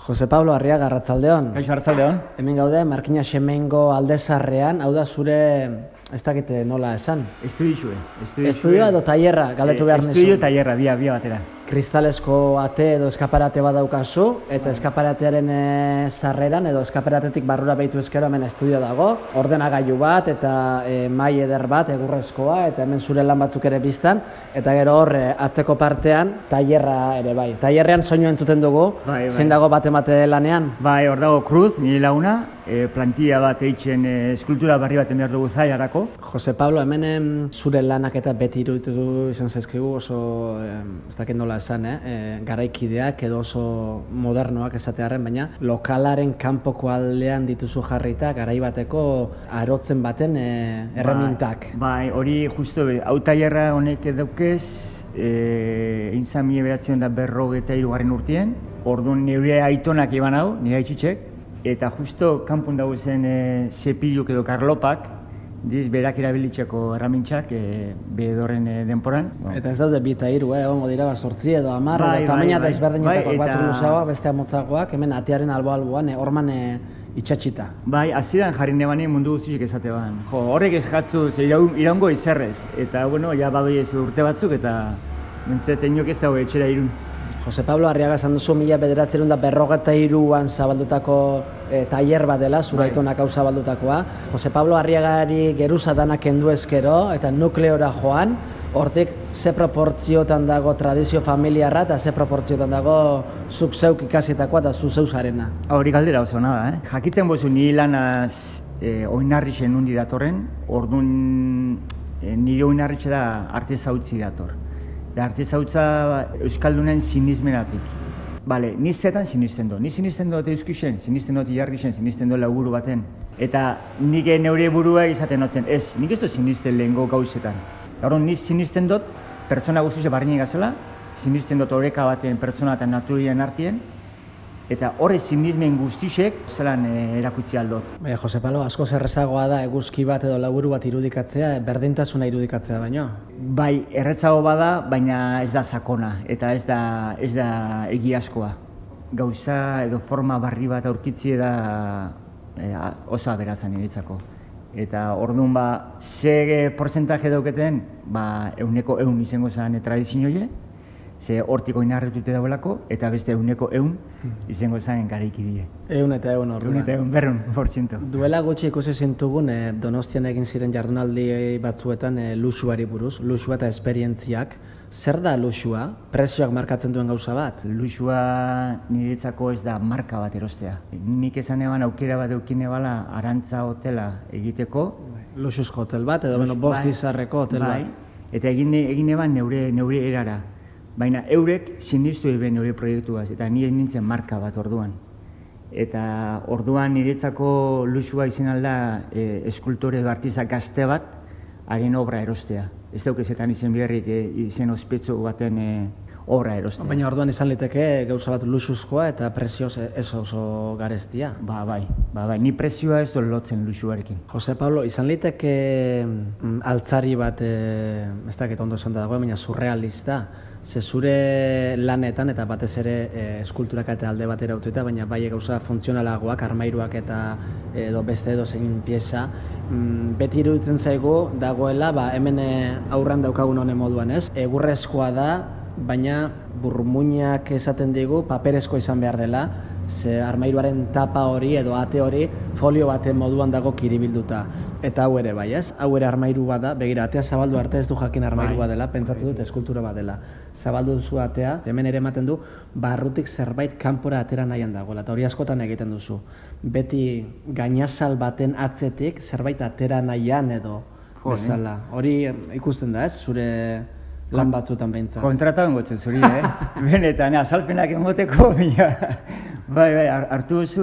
Jose Pablo Arriaga, arratsaldeon. Kaixo, arratsaldeon. Hemen gaude, Markina Xemengo Aldezarrean, hau da zure, ez dakite nola esan. Estudioa edo tailerra, galdetu behar nizu. Estudio tailerra, bia batera. Kristalesko ate edo eskaparate bat daukazu, eta eskaparatearen sarreran edo eskaparatetik barrura behitu ezkero hemen estudio dago. Ordenagailu bat eta mahai eder bat, egurrezkoa, eta hemen zure lan batzuk ere biztan. Eta gero hor, atzeko partean, tailerra ere bai. Tailerrean soinu entzuten dugu, zein dago bat emate lanean? Bai, hor dago Cruz, nire laguna, plantilla bat eitzen eskultura barri baten behar dugu zailarako. Jose Pablo, hemen zure lanak eta beti iruditu izan zaizkigu oso, ez dakit nola esan, garaikideak edo oso modernoak esatearen, baina lokalaren kanpoko aldean dituzu jarrita garai bateko arotzen baten erremintak. Bai, hori justo, hau tailerra honek daukez, egin zan 1953 urtien, orduan nire aitonak iban hau, nire aitzitzek, eta justo kanpon dago zen zepiluk edo karlopak, diz berak erabilitzeko erramintxak bedorren denporan. Eta ez daude 2 eta 3, egongo dira 8 edo 10, eta tamaina da ezberdinetakoak batzuk luzeagoak, beste motzagoak, hemen atearen albo-alboan, horman itxatxita. Bai, hasieran jarri nebane mundu guztiek esate ban. Jo, horrek ez jatzu, iraungo izerrez. Eta, bueno, ja badoi ez urte batzuk, eta mentzeten jok ez dago etxera irun. Jose Pablo Arriaga esan duzu 1953an zabaldutako tailer bat dela, zure aitonak hau zabaldutakoa. Jose Pablo Arriagari geruza danak kendu ezkero eta nukleora joan, hortik ze proportziotan dago tradizio familiarra eta ze proportziotan dago zuk zeuk ikasitakoa eta zu zeuzarena. Hori galdera oso nada, Jakitzen bozu nire lanaz oinarrixen nundi datorren, orduan nire oinarritxe da artezautzi dator. Artezautza euskaldunen sinismenatik. Bale, ni zetan sinisten do. Ni sinisten dut euskixen, sinisten dut ilargixen, sinisten dut lauguru baten. Eta nik neure burua izaten notzen, ez, nik ez dut sinisten lehengo gauzetan. Gaur, ni sinisten dut pertsona guztize barriñek azela, sinisten dut oreka baten pertsona eta naturien artien, eta horre sinismen guztixek zelan erakutzi aldot. Jose Pablo, asko zerrezagoa da eguzki bat edo laburu bat irudikatzea, berdintasuna irudikatzea baino? Bai, erretzago bada, baina ez da sakona, eta ez da egiazkoa. Gauza edo forma barri bat aurkitzie da oso aberazan iritzako. Eta orduan ze porcentaje dauketen, 100% izango zen tradizioie, ze hortik oinarritute dauelako, eta beste 100% izango zen garaikidie. 100 eta 100 orduan. 100 eta 100%. Duela gutxi ikusi zintugun, Donostian egin ziren jardunaldi batzuetan luxuari buruz, luxua eta esperientziak. Zer da luxua? Prezioak markatzen duen gauza bat? Luxua niretzako ez da marka bat erostea. Nik esan eban aukera bat eukin ebala arantza hotela egiteko. Luxuzko hotel bat, edo bost izarreko hotel bat. Eta egin eban neure erara. Baina eurek sinistu eben neure proiektuaz, eta nire nintzen marka bat orduan. Eta orduan niretzako luxua izan alda eskultore edo artista gazte bat haren obra erostea. Ez daukezetan izen biharrik izen ospetsu baten obra erostea. Baina orduan izan liteke gauza bat luxuzkoa eta prezioz ez oso garestia. Bai, ni prezioa ez dut lotzen luxuarekin. Jose Pablo, izan liteke altzari bat, ez dakit ondo esan dago, baina surrealista. Ze zure lanetan eta batez ere eskulturak eta alde batera utzita, baina bai gauza funtzionalagoak, armairuak eta edo beste edo zein pieza, beti iruditzen zaigu dagoela, hemen aurran daukagun honen moduan, ez? Egurrezkoa da, baina burmuinak esaten digu paperezkoa izan behar dela, ze armairuaren tapa hori edo ate hori folio baten moduan dago kiribilduta. Eta hau ere bai, ez? Hau ere armairu bat da, begira, atea zabaldu arte ez du jakin armairu bat dela, pentsatu dut eskultura bat dela. Zabaldu duzu atea, hemen ere ematen du, barrutik zerbait kanpora atera nahian dagoela, eta hori askotan egiten duzu. Beti gainazal baten atzetik zerbait atera nahian edo bezala. Hori ikusten da, ez? Zure lan batzutan behintzat. Kontratan gotzen zuri, Benetan, azalpenak emoteko, bai, hartu duzu,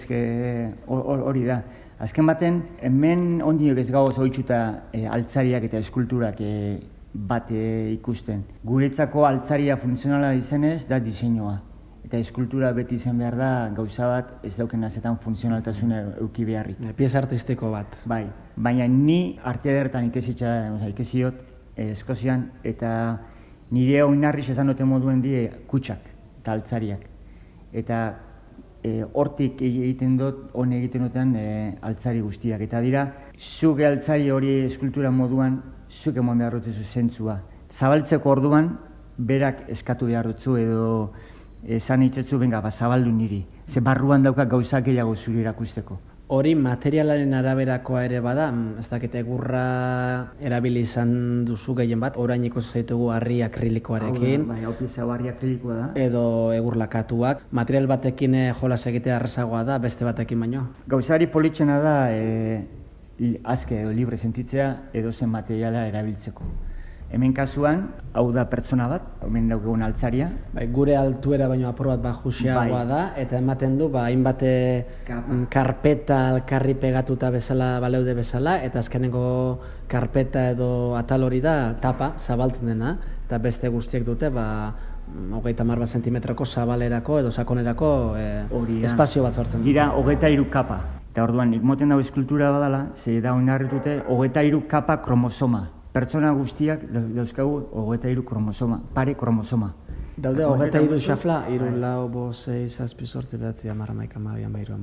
hori da. Azken baten, hemen ondiok ez gauz oitxuta altzariak eta eskulturak bat ikusten. Guretzako altzaria funtzionala izenez da diseinua. Eta eskultura beti izan behar da gauza bat ez dauken azetan funtzionaltasuna euki beharrik. Pieza artistiko bat. Bai, baina ni arte edertan ikesiot Eskozian, eta nire oinarriz esan dute moduen die kutsak eta altzariak. Eta hortik egiten dut, hone egiten dutean altzari guztiak. Eta dira, zuke altzari hori eskultura moduan, zuke emon behar dutzu zentzua. Zabaltzeko orduan, berak eskatu behar dutzu edo esan hitzetzu, benga, zabaldu niri. Ze barruan daukak gauzak gehiago zuri erakusteko. Hori materialaren araberakoa ere bada, ez dakit egurra erabili izan duzu gehien bat, orain ikusi zaitugu harri akrilikoarekin. Bai, hau pieza harri akrilikoa da. Edo egurlakatuak. Material batekin jolas egitea errazagoa da, beste batekin baino. Gauzari politxena da, azke edo libre sentitzea edo zen materiala erabiltzeko. Hemen kasuan, hau da pertsona bat, hemen daukegun altzaria. Bai, gure altuera baino apur bat bajuxiagoa da, eta ematen du, hainbat karpeta alkarri pegatuta bezala, baleude bezala, eta azkeneko karpeta edo atal hori da tapa, zabaltzen dena, eta beste guztiek dute, 30 zentimetroko zabalerako edo sakonerako espazio bat sortzen. Dira 23 kapa. Eta orduan, ikmoten dago eskultura badala, ze da oinarritute 23 kapa kromosoma. Pertsona guztiak dauzkagu 23 kromosoma, pare kromosoma. Daude 23 xafla, 3, 4, 5, 6, 7, 8, 9, 10, 11, 12, 13,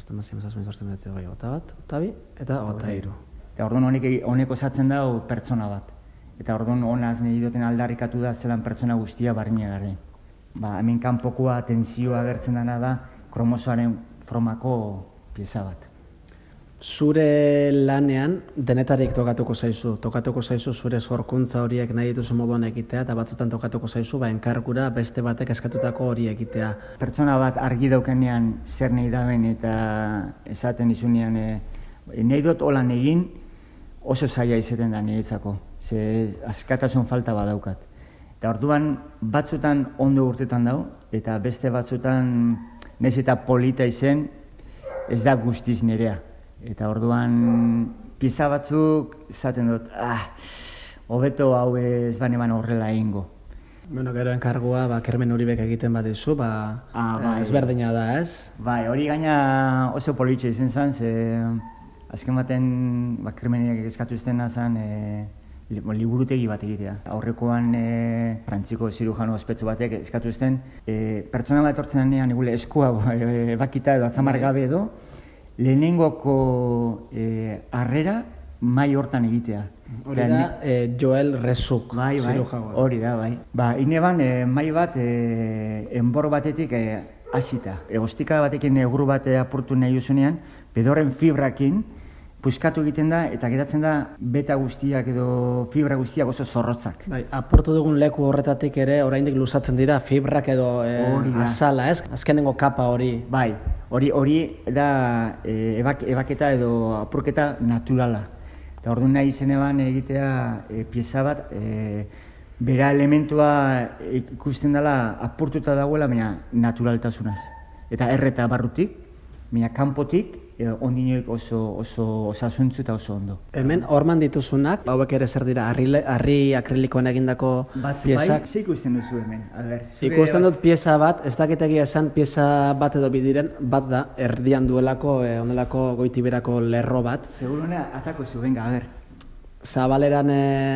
14, 15, 16, eta 23. Eta orduan honek osatzen da pertsona bat. Eta orduan honaz nahi duten aldarrikatu da zelan pertsona guztia barne garen. Hemen kanpokoa tentsioa agertzen dena da kromosoaren formako pieza bat. Zure lanean denetarik tokatuko zaizu zure sorkuntza horiek nahi dituzu moduan egitea, eta batzutan tokatuko zaizu enkargura beste batek eskatutako hori egitea. Pertsona bat argi daukenean zer nahi daben eta esaten dizunean nahi dut holan egin oso zaila izaten da niretzako, ze askatasun falta badaukat. Eta orduan batzutan ondo urtetan dau, eta beste batzutan nahiz eta polita izen ez da guztiz nirea. Eta orduan pieza batzuk esaten dut, hobeto hau ez baneman horrela egingo. Gero enkargua, Kermen Uribek egiten badizu, ezberdina da, ez? Bai, hori gaina oso politxe izen zen, ze azken baten Kermenek eskatu iztena zen liburutegi bat egitea. Aurrekoan frantziko zirujano ospetsu batek eskatu izten, pertsona bat etortzen denean igule eskua bakita edo atzamar gabe edo, lehenengoko harrera mai hortan egitea. Hori da Joel Rezuk zirujagoa. Hori da, bai. Ineban mai bat enbor batetik hasita. Egostika batekin eguru bat apurtu nahi usunean, bedorren fibrakin puskatu egiten da eta geratzen da beta guztiak edo fibra guztiak oso zorrotzak. Apurtu dugun leku horretatik ere oraindik luzatzen dira fibrak edo azala, ez? Azkenengo kapa hori. Bai, hori da ebaketa edo apurketa naturala. Eta orduan nahi izeneban egitea pieza bat, bera elementua ikusten dela apurtuta dagoela, baina naturaltasunaz. Eta erreta barrutik, baina kanpotik, ondinoik oso osasuntzu eta oso ondo. Hemen, horman dituzunak, hauek ere zer dira, harri akrilikoan egindako piezak? Bai, ikusten duzu hemen. Ikusten dut pieza bat, ez dakitegia esan pieza bat edo bidiren, bat da, erdian duelako, onelako goitiberako lerro bat. Seguruna, atako zu, venga, Zabaleran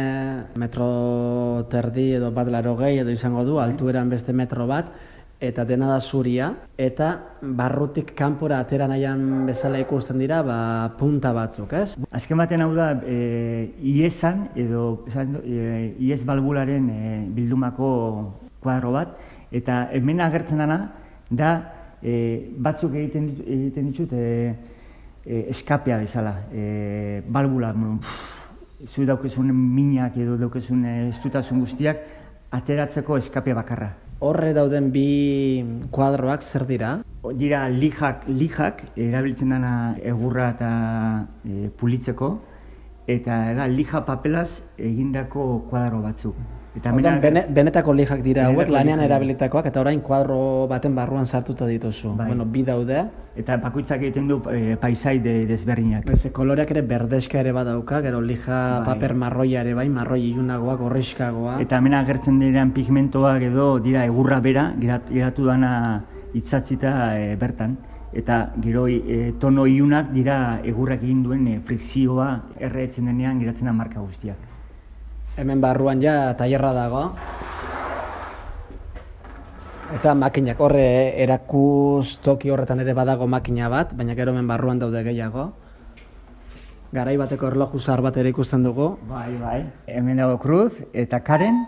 metro terdi edo bat 80 edo izango du, altueran beste metro bat, eta dena da zuria, eta barrutik kanpora atera nahian bezala ikusten dira, punta batzuk, ez? Azken baten hau da, iesan, edo ies balbularen bildumako kuadro bat, eta hemen agertzen dana, da batzuk egiten ditut eskapea bezala, balbula, zu daukezun minak edo daukezun estutasun guztiak, ateratzeko eskapea bakarra. Horre dauden bi kuadroak zer dira? Dira lijak erabiltzen dena egurra eta pulitzeko, eta lija papelaz egindako kuadro batzuk. Benetako lijak dira hauek, lanean erabilitakoak, eta orain kuadro baten barruan sartuta dituzu. Bi daude. Eta bakoitzak egiten du paisai desberdinak. Koloreak ere berdeska ere badauka, gero lija paper marroia ere bai, marroi ilunagoa, gorriskagoa. Eta hemen agertzen diren pigmentoak edo dira egurra bera, geratu dana itzatzita bertan. Eta gero tono ilunak dira egurrak egin duen frikzioa erretzen denean geratzen da marka guztiak. Hemen barruan ja tailerra dago. Eta makinak horre erakustoki horretan ere badago makina bat, baina gero hemen barruan daude gehiago. Garai bateko erloju zahar bat ere ikusten dugu. Bai. Hemen dago Cruz eta Karen.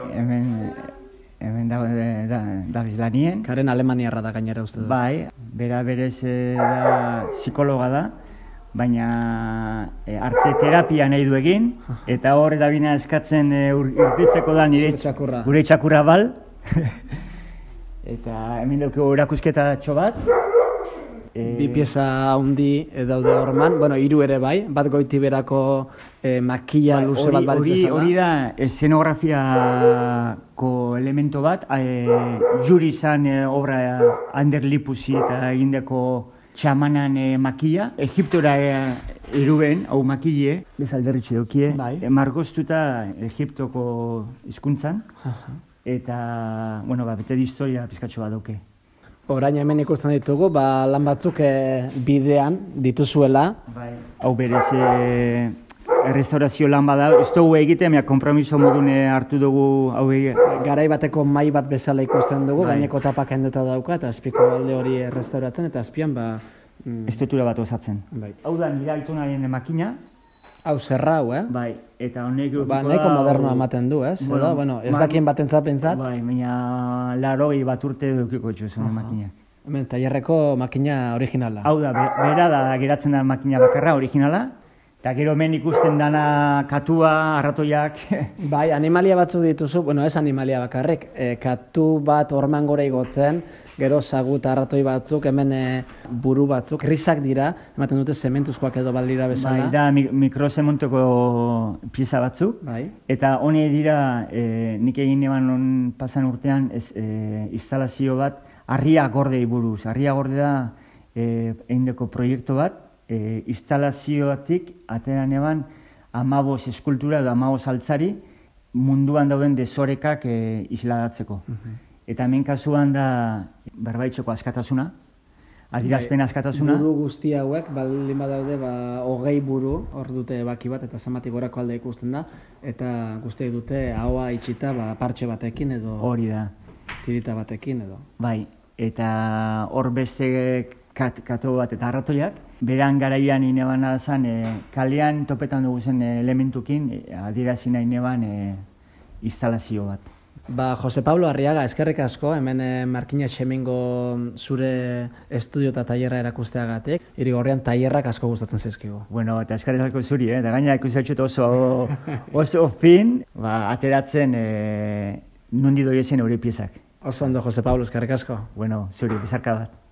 Hemen dago Daviz lanien. Karen alemaniarra da gainera uste dut. Bai, bera berez da psikologa da, baina arte terapia nahi du egin, eta hor edabina eskatzen urbitzeko da gure txakurra bal. Eta hemen dugu erakusketa bat. Bi pieza handi daude horman, bueno, 3 ere bai, bat goiti berako makilla luze bat balitz bezala. Hori da eszenografiako elemento bat, juri zan obra Ander Lipuzi eta egindako txamanan makilla. Egiptora eruben, hau makille, bezalderritxe dukie, margoztuta Egiptoko hizkuntzan, eta, bueno, bete di historia pizkatxo bat duke. Orain hemen ikusten ditugu, lan batzuk bidean dituzuela. Hau berez errestaurazio lan bada, ez dugu egiten, konpromiso modune hartu dugu hau egiten. Garai bateko mahai bat bezala ikusten dugu, gaineko tapak enduta dauka, eta azpiko alde hori errestauratzen, eta azpian estruktura bat osatzen. Hau da nire aitonaren makina. Hau zerra hau, Bai, eta honek nahiko modernoa ematen du, ez? Ez dakien batentzat pentsat. Bai, baina 80 bat urte dukiko txuzun makinak. Hemen, tailerreko makina originala. Hau da, bera da geratzen da makina bakarra originala, eta gero hemen ikusten dana katua, arratoiak. Bai, animalia batzuk dituzu, bueno, ez animalia bakarrik, katu bat orman gora igotzen, gero sagu eta arratoi batzuk, hemen buru batzuk, grisak dira, ematen dute zementuzkoak edo baldira bezala. Bai, da mikrozementoko pieza batzuk, eta hone dira, nik egin eban pasan urtean, instalazio bat, Arria Gordei buruz. Arria Gorde da egindeko proiektu bat, instalazioatik ateran eban 15 eskultura edo 15 altzari munduan dauden desorekak isladatzeko. Eta hemen kasuan da berbaitzeko askatasuna, adierazpen askatasuna. Buru guzti hauek, baldin badaude 20 buru, hor dute baki bat, eta zamatik gorako alde ikusten da, eta guztiak dute ahoa itxita partxe batekin edo... Hori da. Tirita batekin edo. Bai, eta hor beste kato bat eta arratoiak, beran garaian ineban zen, kalean topetan dugu zen elementukin, adierazi nahi neban instalazio bat. Jose Pablo Arriaga, eskerrik asko, hemen Markina Xemingo zure estudio eta tailerra erakusteagatik. Irigorrian tailerrak asko gustatzen zaizkigu. Bueno, eta eskerrik asko zuri, eta gaina ikusatxut oso fin, ateratzen nondi doiezen eure piezak. Oso ondo, Jose Pablo, eskerrik asko. Bueno, zuri, bizarka bat.